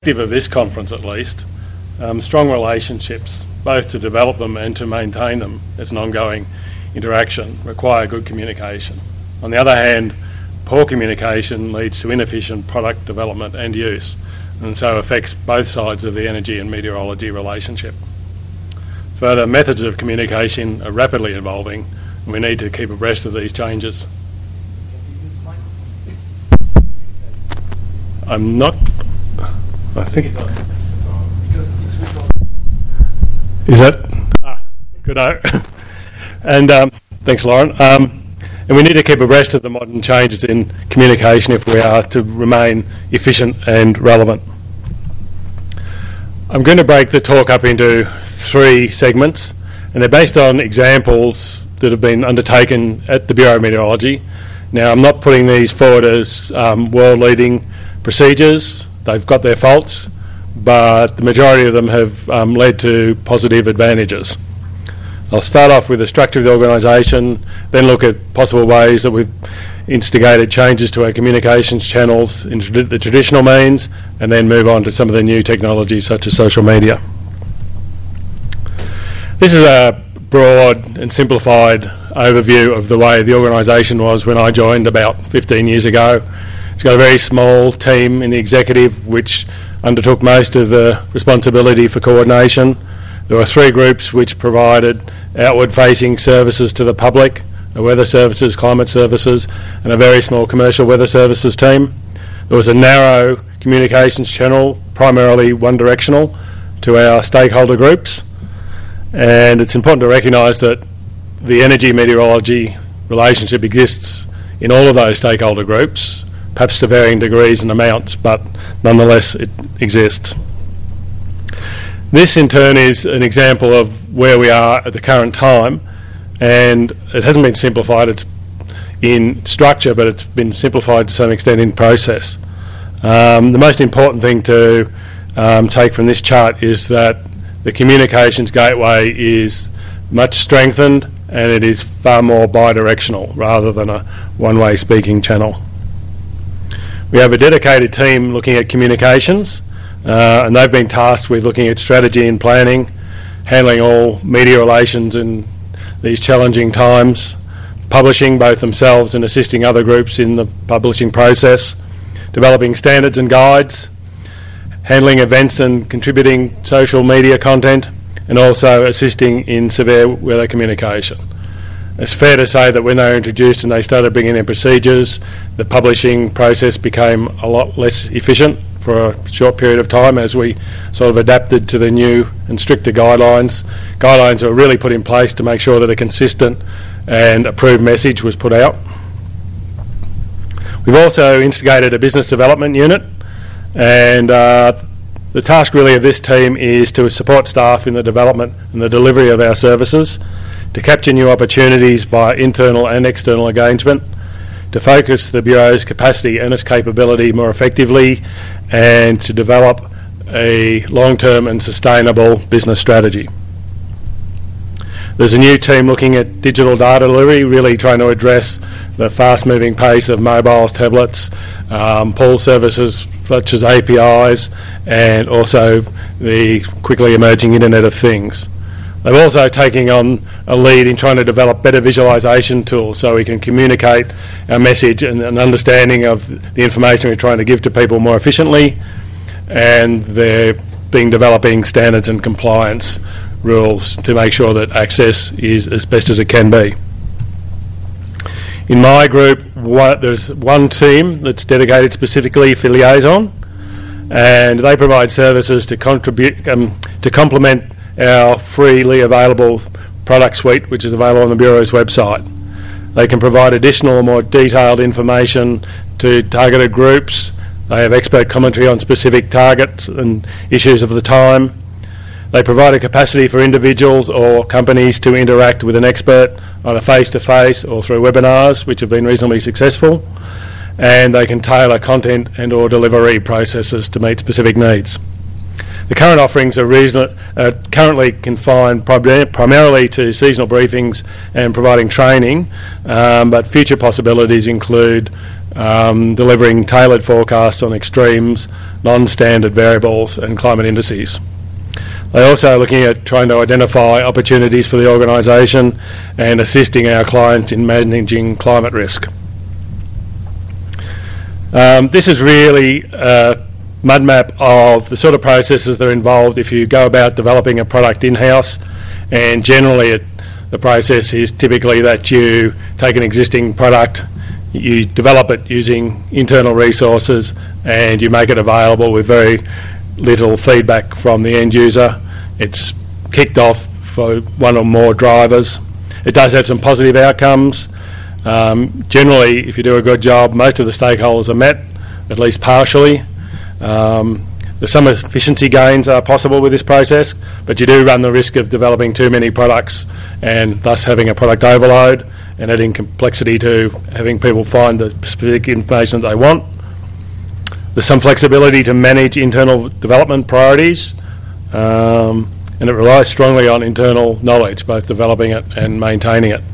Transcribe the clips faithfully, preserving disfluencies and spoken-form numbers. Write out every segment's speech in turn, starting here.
Of this conference at least, um, strong relationships, both to develop them and to maintain them as an ongoing interaction, require good communication. On the other hand, poor communication leads to inefficient product development and use, and so affects both sides of the energy and meteorology relationship. Further, methods of communication are rapidly evolving, and we need to keep abreast of these changes. I'm not... I think... Is that... Ah, good. And um, thanks, Lauren. Um, and we need to keep abreast of the modern changes in communication if we are to remain efficient and relevant. I'm going to break the talk up into three segments, and they're based on examples that have been undertaken at the Bureau of Meteorology. Now, I'm not putting these forward as um, world-leading procedures. They've got their faults, but the majority of them have um, led to positive advantages. I'll start off with the structure of the organisation, then look at possible ways that we've instigated changes to our communications channels in tra- the traditional means, and then move on to some of the new technologies such as social media. This is a broad and simplified overview of the way the organisation was when I joined about fifteen years ago. It's got a very small team in the executive which undertook most of the responsibility for coordination. There were three groups which provided outward-facing services to the public, a weather services, climate services, and a very small commercial weather services team. There was a narrow communications channel, primarily one-directional, to our stakeholder groups. And it's important to recognise that the energy meteorology relationship exists in all of those stakeholder groups, perhaps to varying degrees and amounts, but nonetheless it exists. This in turn is an example of where we are at the current time, and it hasn't been simplified. It's in structure, but it's been simplified to some extent in process. Um, the most important thing to um, take from this chart is that the communications gateway is much strengthened, and it is far more bi-directional rather than a one-way speaking channel. We have a dedicated team looking at communications, uh, and they've been tasked with looking at strategy and planning, handling all media relations in these challenging times, publishing both themselves and assisting other groups in the publishing process, developing standards and guides, handling events and contributing social media content, and also assisting in severe weather communication. It's fair to say that when they were introduced and they started bringing in procedures, the publishing process became a lot less efficient for a short period of time as we sort of adapted to the new and stricter guidelines. Guidelines were really put in place to make sure that a consistent and approved message was put out. We've also instigated a business development unit, and uh, the task really of this team is to support staff in the development and the delivery of our services, to capture new opportunities via internal and external engagement, to focus the Bureau's capacity and its capability more effectively, and to develop a long-term and sustainable business strategy. There's a new team looking at digital data delivery, really trying to address the fast-moving pace of mobiles, tablets, um, pool services such as A P Is, and also the quickly emerging Internet of Things. They're also taking on a lead in trying to develop better visualisation tools so we can communicate our message and an understanding of the information we're trying to give to people more efficiently, and they're being developing standards and compliance rules to make sure that access is as best as it can be. In my group, one, there's one team that's dedicated specifically for liaison, and they provide services to contribute um, to complement our freely available product suite, which is available on the Bureau's website. They can provide additional or more detailed information to targeted groups. They have expert commentary on specific targets and issues of the time. They provide a capacity for individuals or companies to interact with an expert either face-to-face or through webinars, which have been reasonably successful. And they can tailor content and or delivery processes to meet specific needs. The current offerings are reason- uh, currently confined prim- primarily to seasonal briefings and providing training, um, but future possibilities include um, delivering tailored forecasts on extremes, non-standard variables and climate indices. They're also looking at trying to identify opportunities for the organisation and assisting our clients in managing climate risk. Um, this is really a mud map of the sort of processes that are involved if you go about developing a product in-house, and generally it, the process is typically that you take an existing product, you develop it using internal resources, and you make it available with very little feedback from the end user. It's kicked off for one or more drivers. It does have some positive outcomes. Um, generally, if you do a good job, most of the stakeholders are met, at least partially. Um, there's some efficiency gains are possible with this process, but you do run the risk of developing too many products and thus having a product overload and adding complexity to having people find the specific information that they want. There's some flexibility to manage internal development priorities, um, and it relies strongly on internal knowledge, both developing it and maintaining it.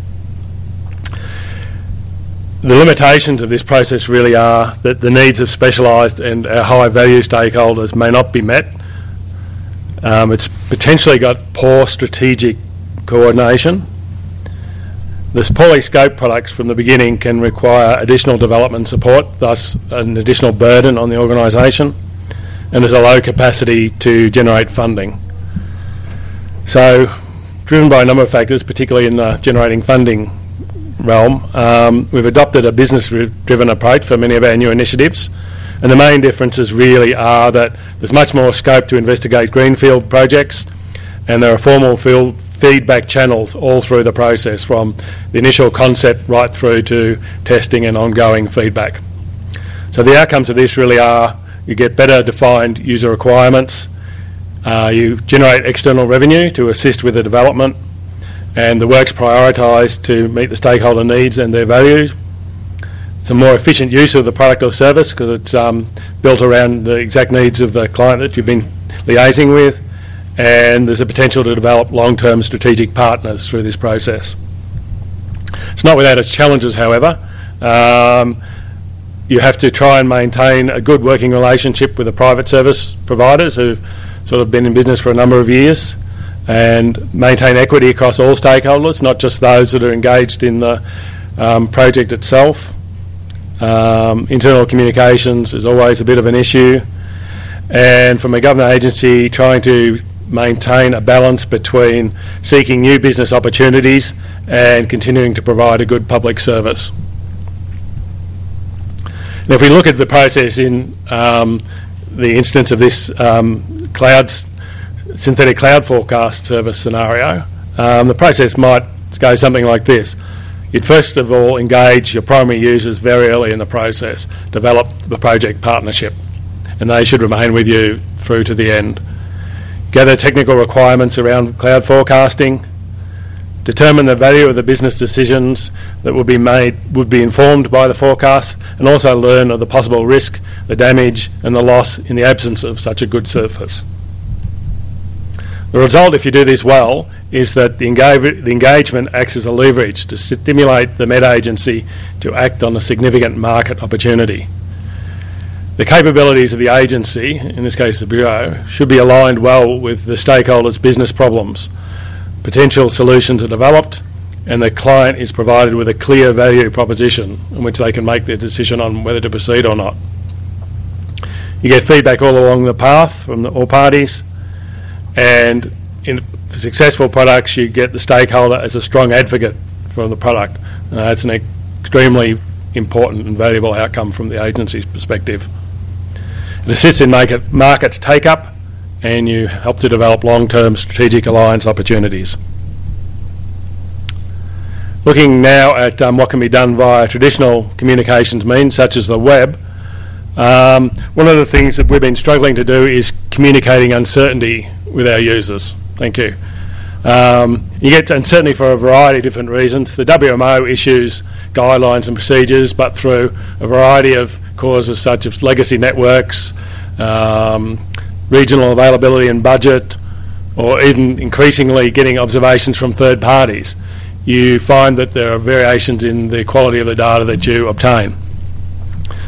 The limitations of this process really are that the needs of specialised and our high-value stakeholders may not be met. Um, it's potentially got poor strategic coordination. The poorly scoped products from the beginning can require additional development support, thus an additional burden on the organisation, and there's a low capacity to generate funding. So, driven by a number of factors, particularly in the generating funding realm, um, we've adopted a business-driven approach for many of our new initiatives, and the main differences really are that there's much more scope to investigate greenfield projects, and there are formal field feedback channels all through the process, from the initial concept right through to testing and ongoing feedback. So the outcomes of this really are you get better defined user requirements, uh, you generate external revenue to assist with the development, and the work's prioritised to meet the stakeholder needs and their values. It's a more efficient use of the product or service because it's um, built around the exact needs of the client that you've been liaising with, and there's a potential to develop long-term strategic partners through this process. It's not without its challenges, however. Um, you have to try and maintain a good working relationship with the private service providers who've sort of been in business for a number of years, and maintain equity across all stakeholders, not just those that are engaged in the um, project itself. Um, internal communications is always a bit of an issue, and from a government agency trying to maintain a balance between seeking new business opportunities and continuing to provide a good public service. And if we look at the process in um, the instance of this um, cloud synthetic cloud forecast service scenario, um, the process might go something like this. You'd first of all engage your primary users very early in the process, develop the project partnership, and they should remain with you through to the end. Gather technical requirements around cloud forecasting, determine the value of the business decisions that would be made, would be informed by the forecast, and also learn of the possible risk, the damage and the loss in the absence of such a good service. The result, if you do this well, is that the, engage- the engagement acts as a leverage to stimulate the Met Agency to act on a significant market opportunity. The capabilities of the agency, in this case the Bureau, should be aligned well with the stakeholders' business problems. Potential solutions are developed, and the client is provided with a clear value proposition in which they can make their decision on whether to proceed or not. You get feedback all along the path from the, all parties, and in successful products you get the stakeholder as a strong advocate for the product. Uh, that's an extremely important and valuable outcome from the agency's perspective. It assists in make it market take-up, and you help to develop long-term strategic alliance opportunities. Looking now at um, what can be done via traditional communications means, such as the web, um, one of the things that we've been struggling to do is communicating uncertainty with our users. Thank you. Um, you get uncertainty for a variety of different reasons. The W M O issues guidelines and procedures, but through a variety of causes such as legacy networks, um, regional availability and budget, or even increasingly getting observations from third parties, you find that there are variations in the quality of the data that you obtain.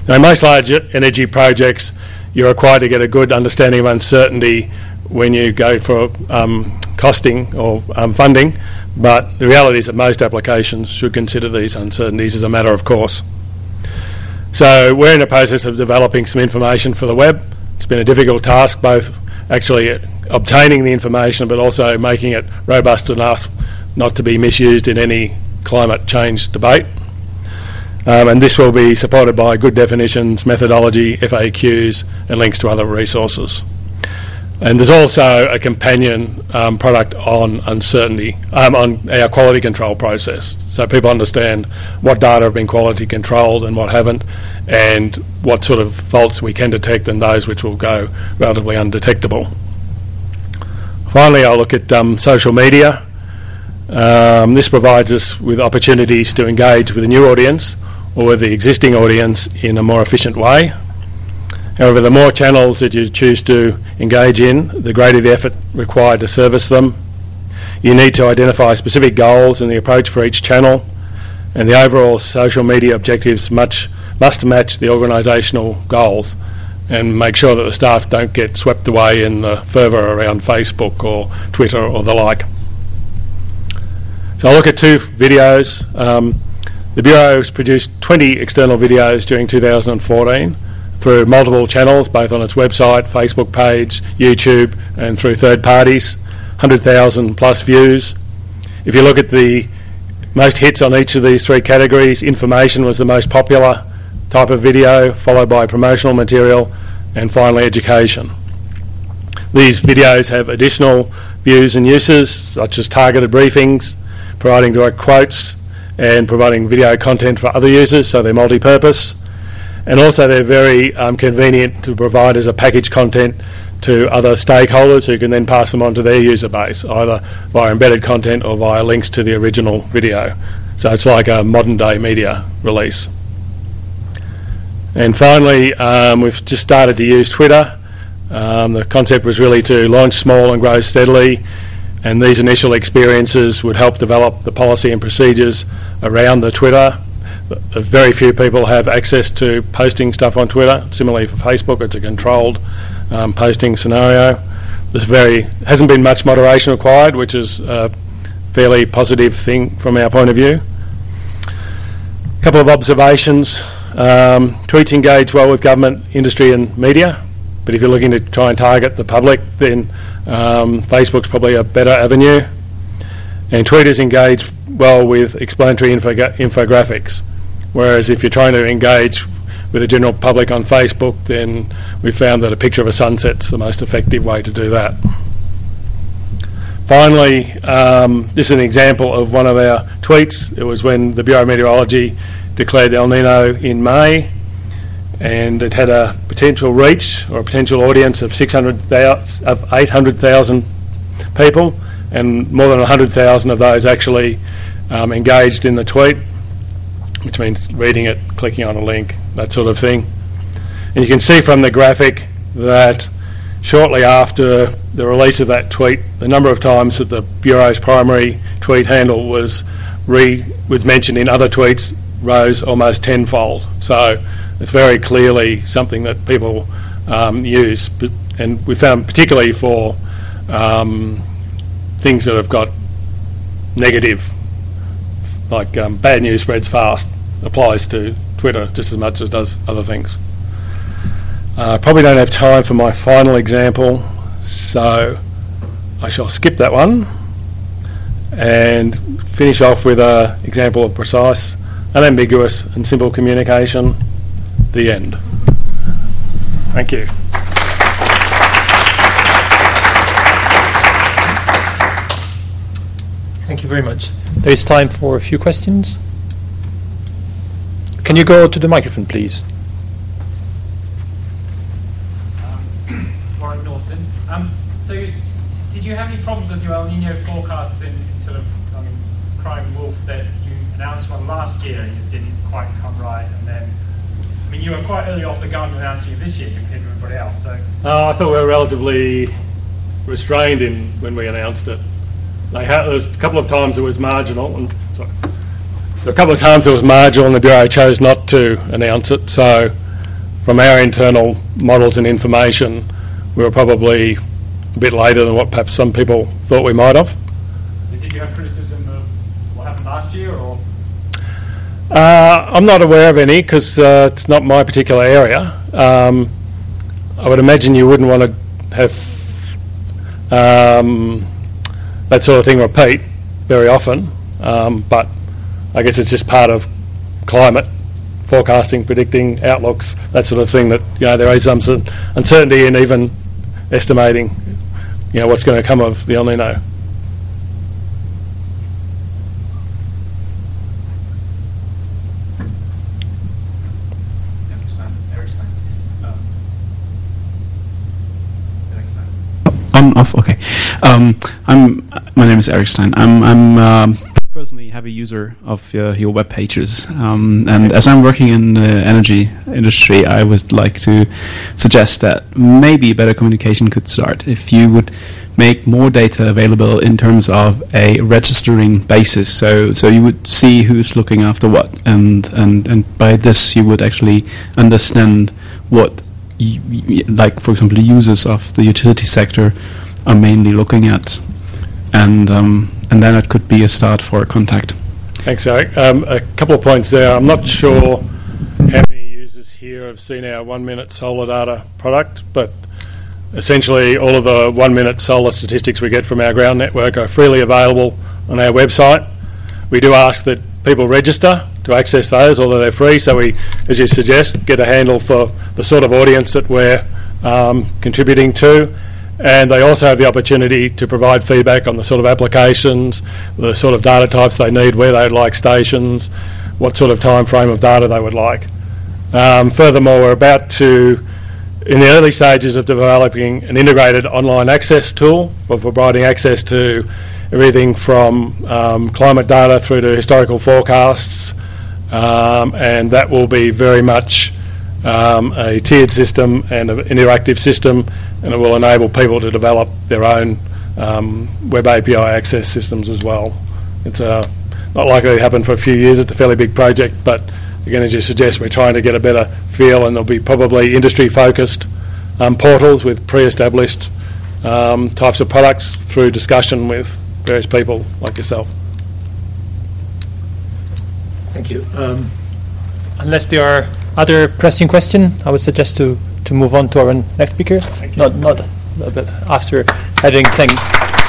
Now, in most large energy projects, you're required to get a good understanding of uncertainty when you go for um, costing or um, funding, but the reality is that most applications should consider these uncertainties as a matter of course. So we're in the process of developing some information for the web. It's been a difficult task, both actually obtaining the information but also making it robust enough not to be misused in any climate change debate. Um, and this will be supported by good definitions, methodology, F A Qs and links to other resources. And there's also a companion um, product on uncertainty, um, on our quality control process. So people understand what data have been quality controlled and what haven't, and what sort of faults we can detect and those which will go relatively undetectable. Finally, I'll look at um, social media. Um, this provides us with opportunities to engage with a new audience or with the existing audience in a more efficient way. However, the more channels that you choose to engage in, the greater the effort required to service them. You need to identify specific goals and the approach for each channel, and the overall social media objectives much, must match the organisational goals, and make sure that the staff don't get swept away in the fervour around Facebook or Twitter or the like. So I'll look at two videos. Um, the Bureau has produced twenty external videos during two thousand fourteen through multiple channels, both on its website, Facebook page, YouTube, and through third parties, one hundred thousand plus views. If you look at the most hits on each of these three categories, information was the most popular type of video, followed by promotional material, and finally education. These videos have additional views and uses, such as targeted briefings, providing direct quotes, and providing video content for other users, so they're multi-purpose. And also they're very um, convenient to provide as a package content to other stakeholders who can then pass them on to their user base, either via embedded content or via links to the original video. So it's like a modern day media release. And finally, um, we've just started to use Twitter. Um, the concept was really to launch small and grow steadily, and these initial experiences would help develop the policy and procedures around the Twitter. Very few people have access to posting stuff on Twitter. Similarly for Facebook, it's a controlled um, posting scenario. There's very hasn't been much moderation required, which is a fairly positive thing from our point of view. A couple of observations. Um, tweets engage well with government, industry and media, but if you're looking to try and target the public, then um, Facebook's probably a better avenue. And tweeters engage well with explanatory infog- infographics. Whereas if you're trying to engage with the general public on Facebook, then we found that a picture of a sunset's the most effective way to do that. Finally, um, this is an example of one of our tweets. It was when the Bureau of Meteorology declared El Nino in May, and it had a potential reach or a potential audience of six hundred thousand, of eight hundred thousand people, and more than one hundred thousand of those actually um, engaged in the tweet, which means reading it, clicking on a link, that sort of thing. And you can see from the graphic that shortly after the release of that tweet, the number of times that the Bureau's primary tweet handle was re was mentioned in other tweets rose almost tenfold. So it's very clearly something that people um, use, but, and we found particularly for um, things that have got negative, like um, bad news spreads fast, applies to Twitter just as much as it does other things. I uh, probably don't have time for my final example, so I shall skip that one and finish off with an example of precise, unambiguous and simple communication. The end. Thank you. Thank you very much. There is time for a few questions. Can you go to the microphone, please? Um, Warren Norton. Um, so, did you have any problems with your El Nino forecasts in, in sort of, I mean, crying wolf that you announced one last year and it didn't quite come right, and then, I mean, you were quite early off the gun announcing it this year compared to everybody else. So, uh, I thought we were relatively restrained in when we announced it. They had, there was a couple of times it was marginal, and sorry, there were a couple of times it was marginal, and the Bureau chose not to announce it. So from our internal models and information, we were probably a bit later than what perhaps some people thought we might have. Did you have criticism of what happened last year, or? Uh, I'm not aware of any because uh, it's not my particular area. Um, I would imagine you wouldn't want to have um, that sort of thing repeat very often, um, but I guess it's just part of climate forecasting, predicting outlooks, that sort of thing, that, you know, there is some uncertainty in even estimating, you know, what's going to come of the El Nino. On off. Okay. Um, I'm. My name is Eric Stein. I'm. I'm um, personally a heavy user of uh, your web pages, um, and as I'm working in the energy industry, I would like to suggest that maybe better communication could start if you would make more data available in terms of a registering basis. So, so you would see who's looking after what, and and and by this you would actually understand what, y- y- like for example, the users of the utility sector are mainly looking at, and um, and then it could be a start for a contact. Thanks, Eric. Um, a couple of points there. I'm not sure how many users here have seen our one-minute solar data product, but essentially all of the one-minute solar statistics we get from our ground network are freely available on our website. We do ask that people register to access those, although they're free, so we, as you suggest, get a handle for the sort of audience that we're um, contributing to. And they also have the opportunity to provide feedback on the sort of applications, the sort of data types they need, where they'd like stations, what sort of time frame of data they would like. Um, furthermore, we're about to, in the early stages of developing an integrated online access tool for providing access to everything from um, climate data through to historical forecasts, um, and that will be very much um, a tiered system and an interactive system, and it will enable people to develop their own um, web A P I access systems as well. It's uh, not likely to happen for a few years. It's a fairly big project, but again, as you suggest, we're trying to get a better feel, and there'll be probably industry-focused um, portals with pre-established um, types of products through discussion with various people like yourself. Thank you. Um, unless there are other pressing questions, I would suggest to, to move on to our next speaker. Not, not, but after having thanked